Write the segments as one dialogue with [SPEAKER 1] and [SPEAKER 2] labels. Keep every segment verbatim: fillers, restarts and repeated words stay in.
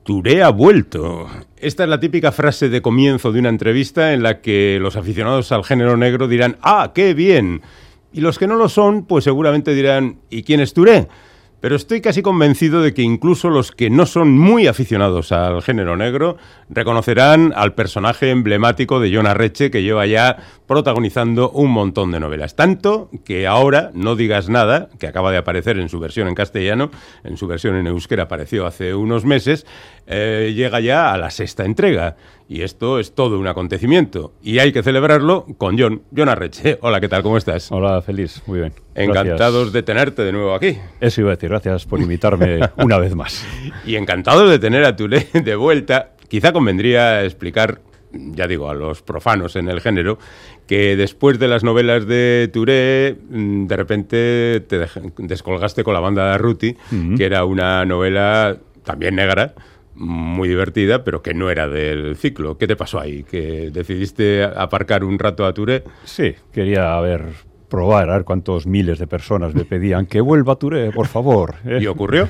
[SPEAKER 1] Touré ha vuelto. Esta es la típica frase de comienzo de una entrevista en la que los aficionados al género negro dirán ¡ah, qué bien! Y los que no lo son, pues seguramente dirán ¿y quién es Touré? Pero estoy casi convencido de que incluso los que no son muy aficionados al género negro reconocerán al personaje emblemático de Jon Arretxe, que lleva ya protagonizando un montón de novelas. Tanto que ahora, No digas nada, que acaba de aparecer en su versión en castellano, en su versión en euskera apareció hace unos meses, eh, llega ya a la sexta entrega. Y esto es todo un acontecimiento. Y hay que celebrarlo con Jon, Jon Arretxe. Hola, ¿qué tal? ¿Cómo estás?
[SPEAKER 2] Hola, feliz. Muy bien.
[SPEAKER 1] Encantados
[SPEAKER 2] Gracias.
[SPEAKER 1] de tenerte de nuevo aquí.
[SPEAKER 2] Eso iba a decir. Gracias por invitarme una vez más.
[SPEAKER 1] Y encantados de tener a Touré de vuelta. Quizá convendría explicar, ya digo, a los profanos en el género, que después de las novelas de Touré, de repente te descolgaste con La banda de Arruti, uh-huh. que era una novela también negra, muy divertida, pero que no era del ciclo. ¿Qué te pasó ahí? ¿Que decidiste aparcar un rato a Touré?
[SPEAKER 2] Sí, quería ver, probar, a ver cuántos miles de personas me pedían que vuelva Touré, por favor. ¿eh?
[SPEAKER 1] ¿Y ocurrió?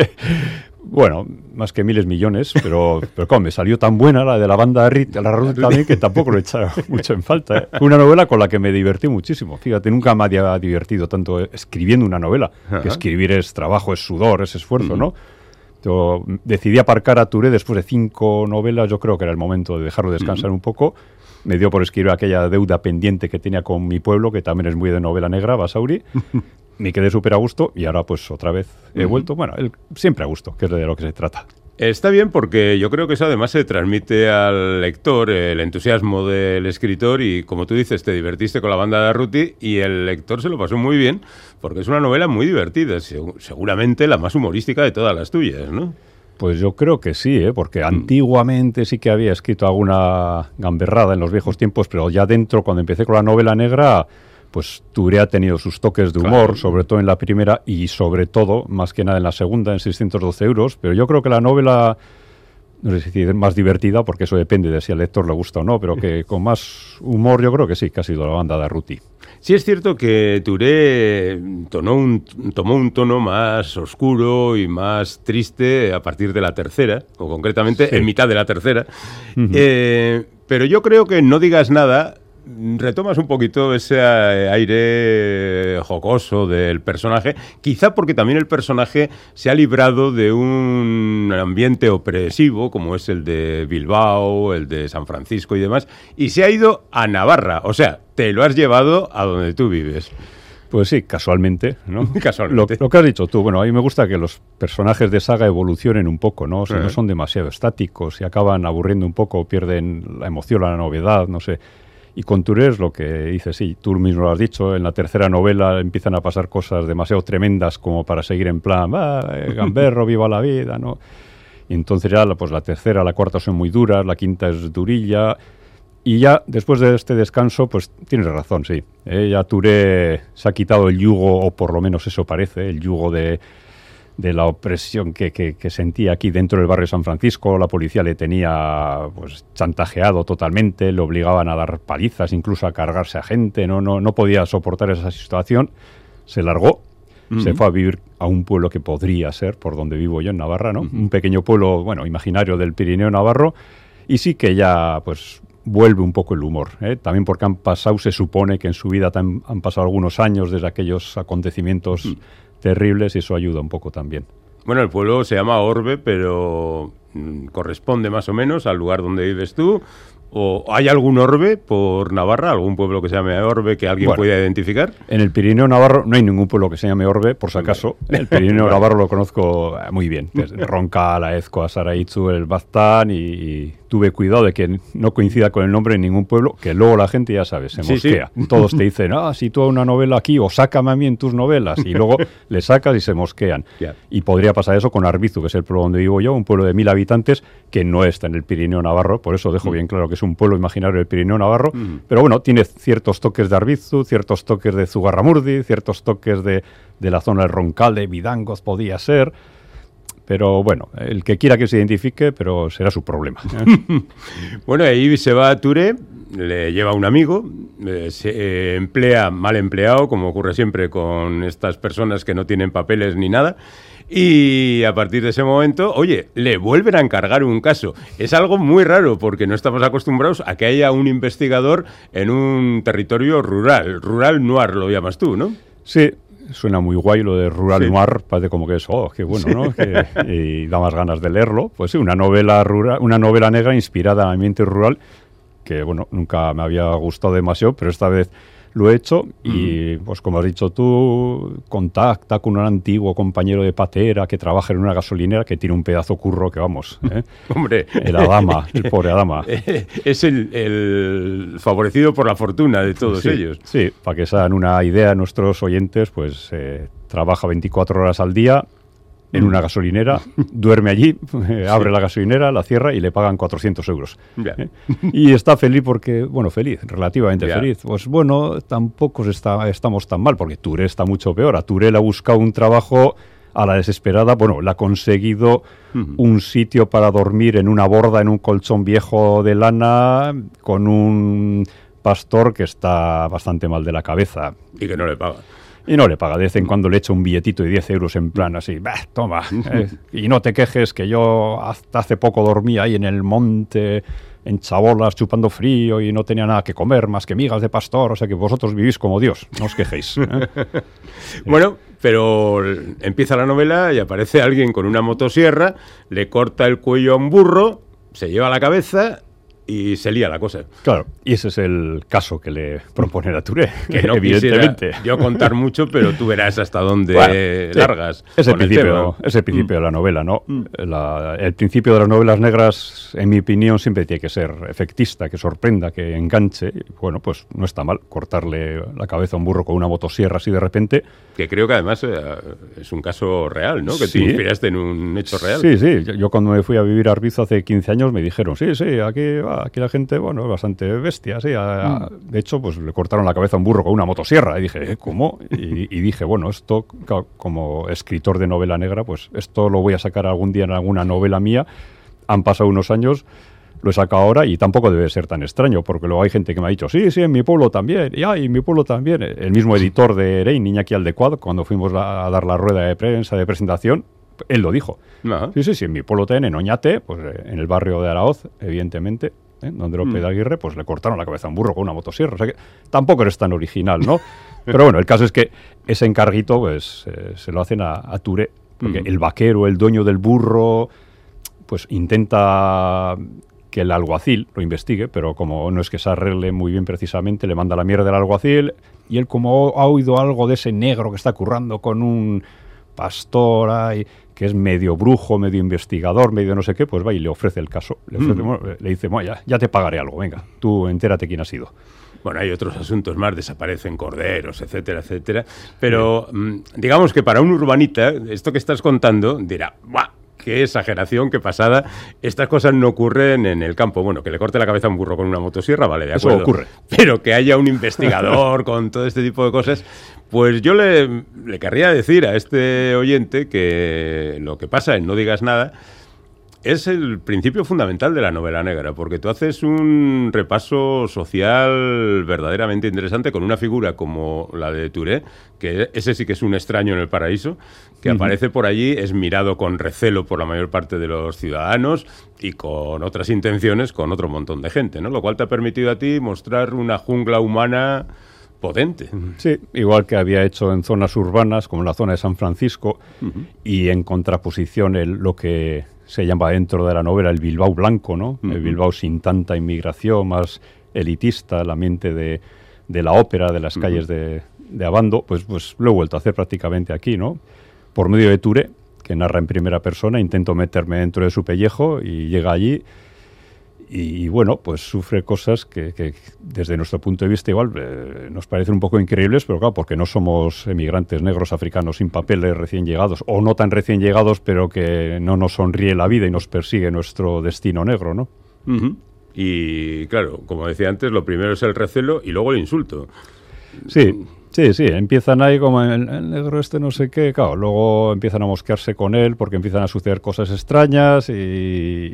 [SPEAKER 2] Bueno, más que miles, millones, pero, pero ¿cómo? Me salió tan buena la de La banda de Arruti también que tampoco lo he echado mucho en falta. ¿eh? Fue una novela con la que me divertí muchísimo. Fíjate, nunca me había divertido tanto escribiendo una novela. Ajá. Que escribir es trabajo, es sudor, es esfuerzo, uh-huh. ¿no? Yo decidí aparcar a Touré después de cinco novelas. Yo creo que era el momento de dejarlo descansar uh-huh. un poco. Me dio por escribir aquella deuda pendiente que tenía con mi pueblo, que también es muy de novela negra, Basauri. Me quedé súper a gusto y ahora pues otra vez he uh-huh. vuelto. Bueno, el, siempre a gusto, que es de lo que se trata.
[SPEAKER 1] Está bien porque yo creo que eso además se transmite al lector, el entusiasmo del escritor, y como tú dices, te divertiste con La banda de Arruti y el lector se lo pasó muy bien porque es una novela muy divertida, seguramente la más humorística de todas las tuyas, ¿no?
[SPEAKER 2] Pues yo creo que sí, ¿eh? Porque mm. antiguamente sí que había escrito alguna gamberrada en los viejos tiempos, pero ya dentro, cuando empecé con la novela negra, pues Touré ha tenido sus toques de humor, claro. sobre todo en la primera y sobre todo, más que nada en la segunda, en seiscientos doce euros, pero yo creo que la novela, no sé si es más divertida, porque eso depende de si al lector le gusta o no, pero que con más humor yo creo que sí, que ha sido La banda de Arruti.
[SPEAKER 1] Sí es cierto que Touré tomó un, tomó un tono más oscuro y más triste a partir de la tercera, o concretamente sí. en mitad de la tercera, uh-huh. eh, pero yo creo que No digas nada retomas un poquito ese aire jocoso del personaje, quizá porque también el personaje se ha librado de un ambiente opresivo como es el de Bilbao, el de San Francisco y demás, y se ha ido a Navarra, o sea, te lo has llevado a donde tú vives.
[SPEAKER 2] Pues sí, casualmente, ¿no?
[SPEAKER 1] Casualmente.
[SPEAKER 2] Lo, lo que has dicho tú, bueno, a mí me gusta que los personajes de saga evolucionen un poco, ¿no? O sea, uh-huh. no son demasiado estáticos y acaban aburriendo un poco, pierden la emoción, la novedad, no sé. Y con Touré es lo que dices, sí, tú mismo lo has dicho, en la tercera novela empiezan a pasar cosas demasiado tremendas como para seguir en plan, ah, eh, gamberro, viva la vida, ¿no? Y entonces ya pues la tercera, la cuarta son muy duras, la quinta es durilla, y ya después de este descanso, pues tienes razón, sí, ¿eh? Ya Touré se ha quitado el yugo, o por lo menos eso parece, el yugo de... de la opresión que, que, que sentía aquí dentro del barrio San Francisco. La policía le tenía pues chantajeado totalmente, le obligaban a dar palizas, incluso a cargarse a gente, no, no, no podía soportar esa situación, se largó, uh-huh. se fue a vivir a un pueblo que podría ser, por donde vivo yo en Navarra, ¿no? Uh-huh. Un pequeño pueblo, bueno, imaginario del Pirineo navarro, y sí que ya, pues, vuelve un poco el humor, ¿eh? También porque han pasado, se supone que en su vida tan, han pasado algunos años desde aquellos acontecimientos uh-huh. terribles, y eso ayuda un poco también.
[SPEAKER 1] Bueno, el pueblo se llama Orbe, pero mm, corresponde más o menos al lugar donde vives tú. ¿O hay algún Orbe por Navarra, algún pueblo que se llame Orbe que alguien bueno, pueda identificar?
[SPEAKER 2] En el Pirineo navarro no hay ningún pueblo que se llame Orbe, por si acaso. El Pirineo vale. navarro lo conozco muy bien. Roncal, Aezkoa, Saraitzu, el Baztán, y, y tuve cuidado de que no coincida con el nombre en ningún pueblo, que luego la gente, ya sabes, se sí, mosquea. Sí. Todos te dicen, ah, si tú una novela aquí, o sácame a mí en tus novelas, y luego le sacas y se mosquean. Yeah. Y podría pasar eso con Arbizu, que es el pueblo donde vivo yo, un pueblo de mil habitantes, que no está en el Pirineo navarro, por eso dejo mm. bien claro que es un pueblo imaginario del Pirineo navarro, mm. pero bueno, tiene ciertos toques de Arbizu, ciertos toques de Zugarramurdi, ciertos toques de, de la zona del Roncal, de Vidangoz podía ser, pero bueno, el que quiera que se identifique, pero será su problema. ¿eh?
[SPEAKER 1] Bueno, ahí se va a Touré, le lleva un amigo, eh, se eh, emplea mal empleado, como ocurre siempre con estas personas que no tienen papeles ni nada, Y a partir de ese momento, oye, le vuelven a encargar un caso. Es algo muy raro porque no estamos acostumbrados a que haya un investigador en un territorio rural. Rural noir lo llamas tú, ¿no?
[SPEAKER 2] Sí, suena muy guay lo de rural
[SPEAKER 1] sí.
[SPEAKER 2] noir, parece como que es, oh, qué bueno, ¿no? Que, y da más ganas de leerlo. Pues sí, una novela rural, una novela negra inspirada en el ambiente rural, que bueno, nunca me había gustado demasiado, pero esta vez lo he hecho y, mm. pues como has dicho tú, contacta con un antiguo compañero de patera que trabaja en una gasolinera que tiene un pedazo curro que vamos, ¿eh?
[SPEAKER 1] Hombre.
[SPEAKER 2] El Adama, el pobre Adama.
[SPEAKER 1] Es el, el favorecido por la fortuna de todos
[SPEAKER 2] sí,
[SPEAKER 1] ellos.
[SPEAKER 2] Sí, para que se hagan una idea nuestros oyentes, pues eh, trabaja veinticuatro horas al día en una gasolinera, duerme allí, eh, abre sí. la gasolinera, la cierra y le pagan cuatrocientos euros. ¿Eh? Y está feliz porque, bueno, feliz, relativamente ya. feliz. Pues bueno, tampoco está, estamos tan mal, porque Touré está mucho peor. A Touré le ha buscado un trabajo a la desesperada, bueno, le ha conseguido uh-huh. un sitio para dormir en una borda, en un colchón viejo de lana, con un pastor que está bastante mal de la cabeza.
[SPEAKER 1] Y que no le paga.
[SPEAKER 2] Y no le paga, de vez en cuando le echa un billetito de diez euros en plan así, bah, toma, eh, y no te quejes que yo hasta hace poco dormía ahí en el monte, en chabolas, chupando frío y no tenía nada que comer más que migas de pastor, o sea que vosotros vivís como Dios, no os quejéis. ¿eh?
[SPEAKER 1] Bueno, pero empieza la novela y aparece alguien con una motosierra, le corta el cuello a un burro, se lleva la cabeza y se lía la cosa.
[SPEAKER 2] Claro, y ese es el caso que le propone a Touré,
[SPEAKER 1] que no evidentemente. Yo contar mucho, pero tú verás hasta dónde bueno, largas.
[SPEAKER 2] Sí, es el principio, el es el principio mm. de la novela, ¿no? Mm. La, el principio de las novelas negras, en mi opinión, siempre tiene que ser efectista, que sorprenda, que enganche. Bueno, pues no está mal cortarle la cabeza a un burro con una motosierra así de repente.
[SPEAKER 1] Que creo que además eh, es un caso real, ¿no? Que sí. te inspiraste en un hecho real.
[SPEAKER 2] Sí, sí. Yo, yo cuando me fui a vivir a Arbizo hace quince años me dijeron, sí, sí, aquí va. Aquí la gente, bueno, es bastante bestia, sí. A, a, de hecho, pues le cortaron la cabeza a un burro con una motosierra. Y dije, ¿eh, ¿cómo? Y, y dije, bueno, esto, como escritor de novela negra, pues esto lo voy a sacar algún día en alguna novela mía. Han pasado unos años, lo he sacado ahora y tampoco debe ser tan extraño, porque luego hay gente que me ha dicho, sí, sí, en mi pueblo también, y ay, en mi pueblo también. El mismo editor de Erein, Iñaki Aldecuad, cuando fuimos a, a dar la rueda de prensa, de presentación, él lo dijo. Uh-huh. Sí, sí, sí, en mi pueblo también, en Oñate, pues en el barrio de Araoz, evidentemente, ¿eh? Donde Lope mm. de Aguirre, pues le cortaron la cabeza a un burro con una motosierra. O sea que tampoco eres tan original, ¿no? Pero bueno, el caso es que ese encarguito, pues, eh, se lo hacen a, a Touré, porque mm. el vaquero, el dueño del burro, pues intenta que el alguacil lo investigue, pero como no es que se arregle muy bien precisamente, le manda la mierda del alguacil, y él, como ha oído algo de ese negro que está currando con un pastor ahí, que es medio brujo, medio investigador, medio no sé qué, pues va y le ofrece el caso. Le, ofrece, mm. le dice, bueno, ya, ya te pagaré algo, venga, tú entérate quién ha sido.
[SPEAKER 1] Bueno, hay otros asuntos más, desaparecen corderos, etcétera, etcétera. Pero sí. digamos que para un urbanita, esto que estás contando, dirá, ¡buah! Qué exageración, qué pasada. Estas cosas no ocurren en el campo. Bueno, que le corte la cabeza a un burro con una motosierra, vale, de acuerdo.
[SPEAKER 2] Eso ocurre.
[SPEAKER 1] Pero que haya un investigador con todo este tipo de cosas, pues yo le, le querría decir a este oyente que lo que pasa en No digas nada es el principio fundamental de la novela negra, porque tú haces un repaso social verdaderamente interesante con una figura como la de Touré, que ese sí que es un extraño en el paraíso, que uh-huh. aparece por allí, es mirado con recelo por la mayor parte de los ciudadanos y con otras intenciones con otro montón de gente, ¿no? Lo cual te ha permitido a ti mostrar una jungla humana potente.
[SPEAKER 2] Sí, igual que había hecho en zonas urbanas, como en la zona de San Francisco, uh-huh. y en contraposición el, lo que se llama dentro de la novela el Bilbao blanco, ¿no? Uh-huh. El Bilbao sin tanta inmigración, más elitista, el ambiente de, de la ópera, de las uh-huh. calles de, de Abando, pues, pues lo he vuelto a hacer prácticamente aquí, ¿no? Por medio de Touré, que narra en primera persona, intento meterme dentro de su pellejo y llega allí y, y bueno, pues sufre cosas que, que desde nuestro punto de vista igual eh, nos parecen un poco increíbles, pero claro, porque no somos emigrantes negros africanos sin papeles recién llegados, o no tan recién llegados, pero que no nos sonríe la vida y nos persigue nuestro destino negro, ¿no?
[SPEAKER 1] Uh-huh. Y claro, como decía antes, lo primero es el recelo y luego el insulto.
[SPEAKER 2] Sí. Sí, sí, empiezan ahí como el, el negro este no sé qué, claro, luego empiezan a mosquearse con él porque empiezan a suceder cosas extrañas y,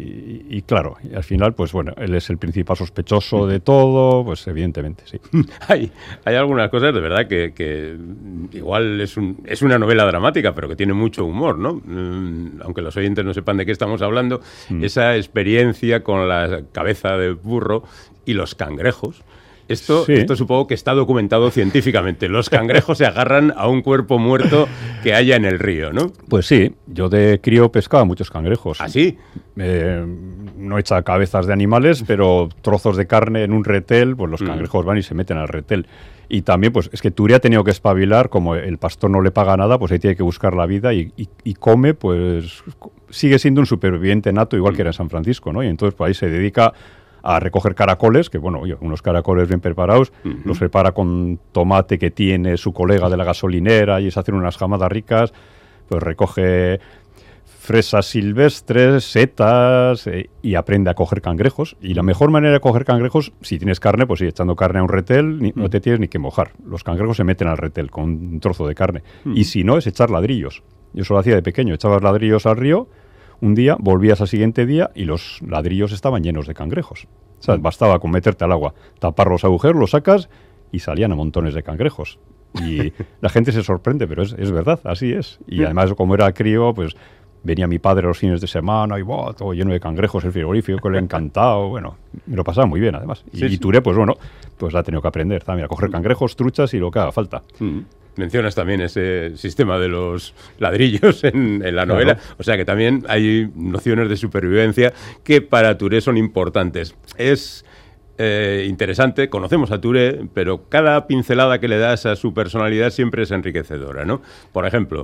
[SPEAKER 2] y claro, y al final, pues bueno, él es el principal sospechoso de todo, pues evidentemente, sí.
[SPEAKER 1] Hay, hay algunas cosas de verdad que, que igual es, un, es una novela dramática, pero que tiene mucho humor, ¿no? Mm, aunque los oyentes no sepan de qué estamos hablando, mm. esa experiencia con la cabeza de burro y los cangrejos. Esto, sí. esto supongo que está documentado científicamente. Los cangrejos se agarran a un cuerpo muerto que haya en el río, ¿no?
[SPEAKER 2] Pues sí, yo de crío pescaba muchos cangrejos.
[SPEAKER 1] ¿Ah, sí?
[SPEAKER 2] Eh, no echa cabezas de animales, pero trozos de carne en un retel, pues los cangrejos van y se meten al retel. Y también, pues es que Ture ha tenido que espabilar, como el pastor no le paga nada, pues ahí tiene que buscar la vida y, y, y come, pues sigue siendo un superviviente nato, igual que era en San Francisco, ¿no? Y entonces pues ahí se dedica a recoger caracoles, que bueno, unos caracoles bien preparados, uh-huh. los prepara con tomate que tiene su colega de la gasolinera y es hacer unas jamadas ricas, pues recoge fresas silvestres, setas eh, y aprende a coger cangrejos. Y la mejor manera de coger cangrejos, si tienes carne, pues sí, echando carne a un retel, ni, uh-huh. no te tienes ni que mojar. Los cangrejos se meten al retel con un trozo de carne. Uh-huh. Y si no, es echar ladrillos. Yo eso lo hacía de pequeño, echabas ladrillos al río. Un día, volvías al siguiente día y los ladrillos estaban llenos de cangrejos. O sea, mm. bastaba con meterte al agua, tapar los agujeros, los sacas y salían a montones de cangrejos. Y la gente se sorprende, pero es, es verdad, así es. Y mm. además, como era crío, pues venía mi padre los fines de semana y ¡buah! Todo lleno de cangrejos, el frigorífico, que le ha encantado. Bueno, me lo pasaba muy bien, además. Y, sí, y Ture, pues bueno, pues ha tenido que aprender también a coger cangrejos, truchas y lo que haga falta.
[SPEAKER 1] Mm. Mencionas también ese sistema de los ladrillos en, en la novela, claro. O sea que también hay nociones de supervivencia que para Ture son importantes. Es eh, interesante, conocemos a Ture, pero cada pincelada que le das a su personalidad siempre es enriquecedora, ¿no? Por ejemplo,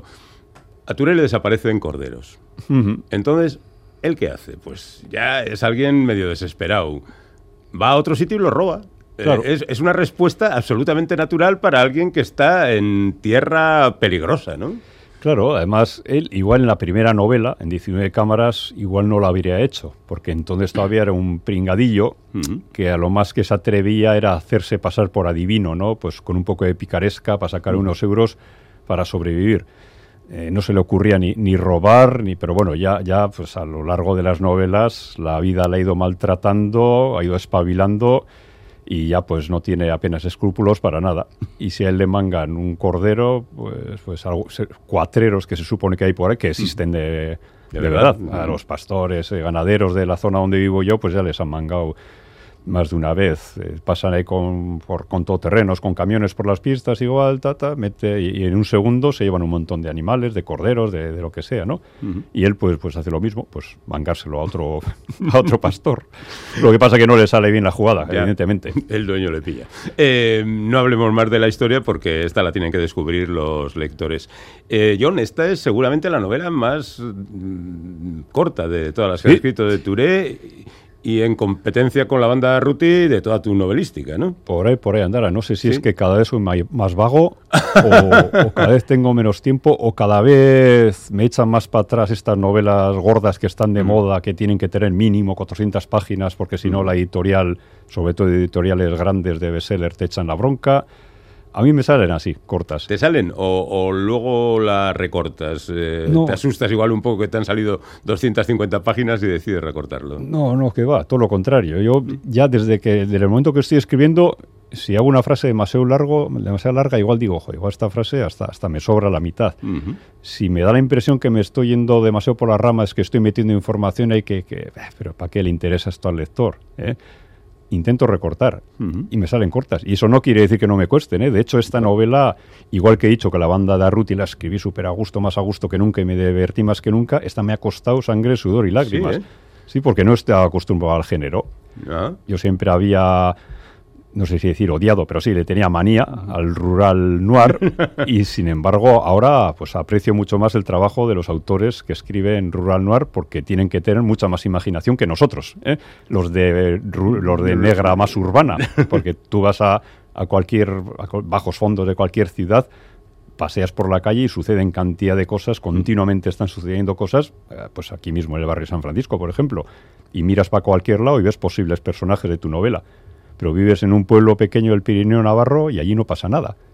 [SPEAKER 1] a Ture le desaparecen corderos. Uh-huh. Entonces, ¿él qué hace? Pues ya es alguien medio desesperado. Va a otro sitio y lo roba. Claro. Eh, es, es una respuesta absolutamente natural para alguien que está en tierra peligrosa, ¿no?
[SPEAKER 2] Claro, además, él igual en la primera novela, en diecinueve cámaras, igual no lo habría hecho, porque entonces todavía era un pringadillo uh-huh. que a lo más que se atrevía era hacerse pasar por adivino, ¿no? Pues con un poco de picaresca para sacar uh-huh. unos euros para sobrevivir. Eh, no se le ocurría ni, ni robar, ni pero bueno, ya, ya pues a lo largo de las novelas la vida la ha ido maltratando, ha ido espabilando y ya pues no tiene apenas escrúpulos para nada. Y si a él le mangan un cordero, pues, pues algo, cuatreros que se supone que hay por ahí, que existen de, de, de verdad. verdad. A los pastores, eh, ganaderos de la zona donde vivo yo, pues ya les han mangado más de una vez. Eh, pasan ahí con, por, con todoterrenos, con camiones por las pistas, igual, tata, mete, y, y en un segundo se llevan un montón de animales, de corderos, de, de lo que sea, ¿no? Uh-huh. Y él, pues, pues hace lo mismo, pues mangárselo a otro, a otro pastor. Lo que pasa que no le sale bien la jugada, ya, evidentemente.
[SPEAKER 1] El dueño le pilla. Eh, no hablemos más de la historia porque esta la tienen que descubrir los lectores. Eh, John, esta es seguramente la novela más mm, corta de todas las que ¿Sí? ha escrito de Ture. Y en competencia con la banda Ruti de toda tu novelística, ¿no?
[SPEAKER 2] Por ahí, por ahí andará. No sé si ¿Sí? es que cada vez soy más vago o, o cada vez tengo menos tiempo o cada vez me echan más para atrás estas novelas gordas que están de mm. moda, que tienen que tener mínimo cuatrocientas páginas porque si mm. no la editorial, sobre todo editoriales grandes de bestseller, te echan la bronca. A mí me salen así, cortas.
[SPEAKER 1] ¿Te salen o, o luego la recortas? Eh, no. ¿Te asustas igual un poco que te han salido doscientas cincuenta páginas y decides recortarlo?
[SPEAKER 2] No, no, que va, todo lo contrario. Yo ya desde que desde el momento que estoy escribiendo, si hago una frase demasiado, largo, demasiado larga, igual digo, ojo, igual esta frase hasta, hasta me sobra la mitad. Uh-huh. Si me da la impresión que me estoy yendo demasiado por las ramas, que estoy metiendo información ahí que... que pero ¿para qué le interesa esto al lector? ¿Eh? Intento recortar uh-huh. y me salen cortas. Y eso no quiere decir que no me cuesten, ¿eh? De hecho, esta novela, igual que he dicho que la banda de Arruti la escribí súper a gusto, más a gusto que nunca y me divertí más que nunca, esta me ha costado sangre, sudor y lágrimas. Sí, ¿eh? Sí, porque no estaba acostumbrado al género. ¿Ah? Yo siempre había... no sé si decir odiado, pero sí, le tenía manía al rural noir y, sin embargo, ahora pues aprecio mucho más el trabajo de los autores que escriben rural noir porque tienen que tener mucha más imaginación que nosotros, ¿eh? los de los de negra más urbana, porque tú vas a, a cualquier, a bajos fondos de cualquier ciudad, paseas por la calle y suceden cantidad de cosas, continuamente están sucediendo cosas, eh, pues aquí mismo en el barrio San Francisco, por ejemplo, y miras para cualquier lado y ves posibles personajes de tu novela. Pero vives en un pueblo pequeño del Pirineo Navarro y allí no pasa nada.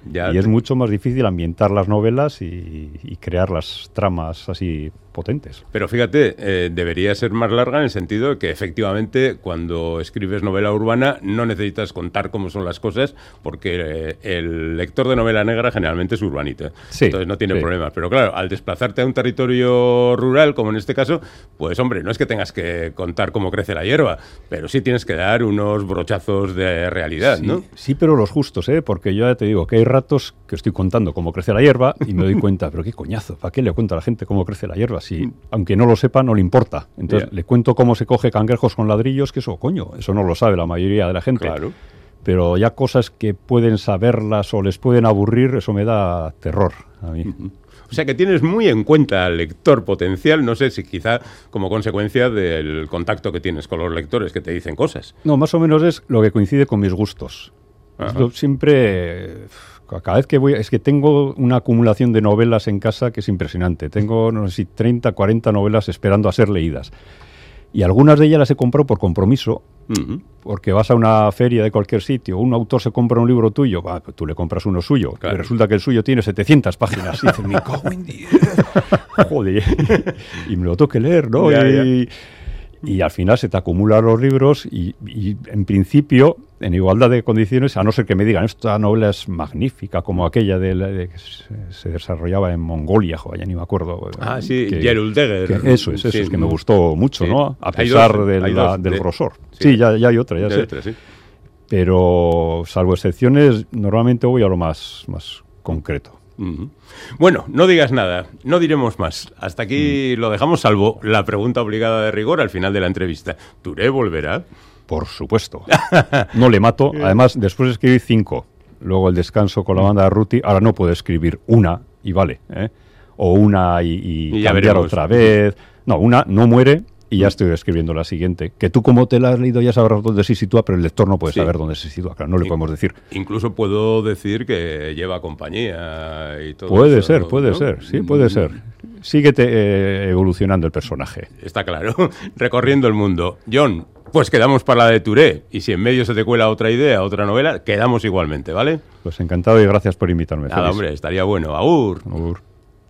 [SPEAKER 1] Ya.
[SPEAKER 2] Y es mucho más difícil ambientar las novelas y, y crear las tramas así potentes.
[SPEAKER 1] Pero fíjate, eh, debería ser más larga en el sentido de que efectivamente cuando escribes novela urbana no necesitas contar cómo son las cosas porque eh, el lector de novela negra generalmente es urbanita.
[SPEAKER 2] Sí,
[SPEAKER 1] entonces no tiene
[SPEAKER 2] sí.
[SPEAKER 1] problemas. Pero claro, al desplazarte a un territorio rural, como en este caso, pues hombre, no es que tengas que contar cómo crece la hierba, pero sí tienes que dar unos brochazos de realidad,
[SPEAKER 2] Sí,
[SPEAKER 1] ¿no?
[SPEAKER 2] sí, pero los justos, ¿eh? Porque yo ya te digo que hay ratos que estoy contando cómo crece la hierba y me doy cuenta, pero qué coñazo, ¿para qué le cuento a la gente cómo crece la hierba? Si, aunque no lo sepa, no le importa. Entonces,
[SPEAKER 1] Yeah.
[SPEAKER 2] le cuento cómo se coge cangrejos con ladrillos, que eso, coño, eso no lo sabe la mayoría de la gente.
[SPEAKER 1] Claro.
[SPEAKER 2] Pero ya cosas que pueden saberlas o les pueden aburrir, eso me da terror a mí.
[SPEAKER 1] O sea que tienes muy en cuenta al lector potencial, no sé si quizá como consecuencia del contacto que tienes con los lectores que te dicen cosas.
[SPEAKER 2] No, más o menos es lo que coincide con mis gustos.
[SPEAKER 1] Ajá.
[SPEAKER 2] Yo siempre, cada vez que voy, es que tengo una acumulación de novelas en casa que es impresionante. Tengo, no sé si treinta, cuarenta novelas esperando a ser leídas. Y algunas de ellas las he comprado por compromiso,
[SPEAKER 1] Uh-huh.
[SPEAKER 2] porque vas a una feria de cualquier sitio, un autor se compra un libro tuyo, bah, pues tú le compras uno suyo,
[SPEAKER 1] Claro.
[SPEAKER 2] y resulta que el suyo tiene setecientas páginas. Y dices, me cago en diez. Joder. Y me lo tengo que leer, ¿no?
[SPEAKER 1] Ya,
[SPEAKER 2] y, y al final se te acumulan los libros y, y, en principio, en igualdad de condiciones, a no ser que me digan, esta novela es magnífica, como aquella de, la- de que se, se desarrollaba en Mongolia, joder, ya ni me acuerdo.
[SPEAKER 1] Ah, sí,
[SPEAKER 2] que-
[SPEAKER 1] Gerald Degger.
[SPEAKER 2] que eso es, eso
[SPEAKER 1] Sí.
[SPEAKER 2] es que me gustó mucho,
[SPEAKER 1] Sí.
[SPEAKER 2] ¿no? A
[SPEAKER 1] Hay
[SPEAKER 2] pesar
[SPEAKER 1] dos,
[SPEAKER 2] de
[SPEAKER 1] hay
[SPEAKER 2] la-
[SPEAKER 1] dos,
[SPEAKER 2] del
[SPEAKER 1] de-
[SPEAKER 2] grosor.
[SPEAKER 1] sí.
[SPEAKER 2] Sí, ya, ya hay otra, ya
[SPEAKER 1] Ya
[SPEAKER 2] sé.
[SPEAKER 1] otra, sí.
[SPEAKER 2] Pero, salvo excepciones, normalmente voy a lo más, más concreto.
[SPEAKER 1] Uh-huh. Bueno, no digas nada, no diremos más. Hasta aquí
[SPEAKER 2] Mm.
[SPEAKER 1] lo dejamos, salvo la pregunta obligada de rigor al final de la entrevista. ¿Touré volverá?
[SPEAKER 2] Por supuesto. No le mato. Además, después escribí cinco. Luego el descanso con la banda de Ruti. Ahora no puedo escribir una y vale. ¿eh? O una y, y
[SPEAKER 1] Y ya
[SPEAKER 2] cambiar
[SPEAKER 1] veremos.
[SPEAKER 2] otra vez. No, una no muere y ya estoy escribiendo la siguiente. Que tú, como te la has leído, ya sabrás dónde se sitúa, pero el lector no puede
[SPEAKER 1] Sí.
[SPEAKER 2] saber dónde se sitúa. Claro, no le
[SPEAKER 1] Sí.
[SPEAKER 2] podemos decir.
[SPEAKER 1] Incluso puedo decir que lleva compañía y todo
[SPEAKER 2] Puede
[SPEAKER 1] eso,
[SPEAKER 2] ser, puede
[SPEAKER 1] ¿no?
[SPEAKER 2] ser. Sí, puede ser. Síguete eh, evolucionando el personaje.
[SPEAKER 1] Está claro, recorriendo el mundo. John, pues quedamos para la de Touré. Y si en medio se te cuela otra idea, otra novela, quedamos igualmente, ¿vale?
[SPEAKER 2] Pues encantado y gracias por invitarme.
[SPEAKER 1] Nada,
[SPEAKER 2] Feliz.
[SPEAKER 1] hombre, estaría bueno. Agur.
[SPEAKER 2] Agur.